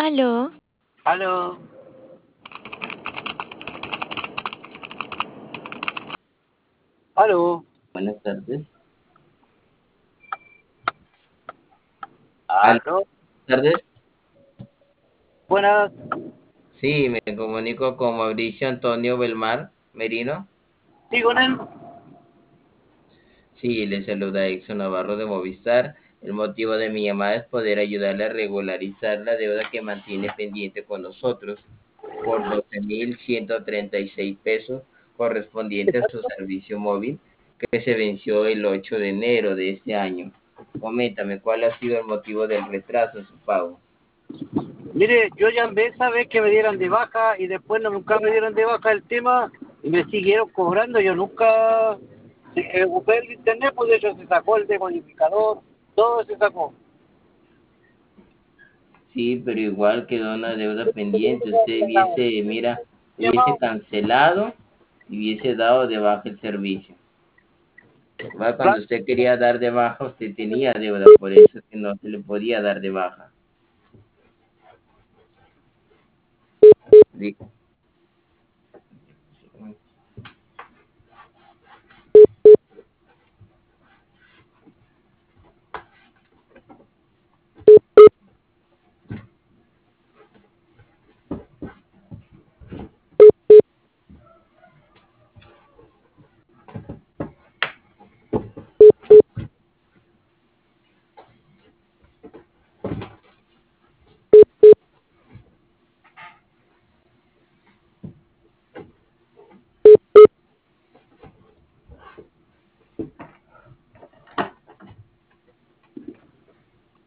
Aló, Aló, aló, Buenas tardes. Aló, aló, buenas tardes. buenas, Sí, me comunico con Mauricio Antonio Belmar Merino. sí, con él. Sí, le saluda Exxon Navarro de Movistar. El motivo de mi llamada es poder ayudarle a regularizar la deuda que mantiene pendiente con nosotros por 12.136 pesos correspondiente a su servicio móvil que se venció el 8 de enero de este año. Coméntame, ¿cuál ha sido el motivo del retraso en su pago? Mire, yo llamé esa vez que me dieran de baja y después nunca me dieron de baja el tema y me siguieron cobrando. Yo nunca ocupé el internet, pues de hecho se sacó el decodificador, todo se sacó. Sí, pero igual quedó una deuda pendiente. Usted hubiese, mira, hubiese Llamado, cancelado y hubiese dado de baja el servicio. Igual cuando claro, usted quería dar de baja, usted tenía deuda, por eso que no se le podía dar de baja.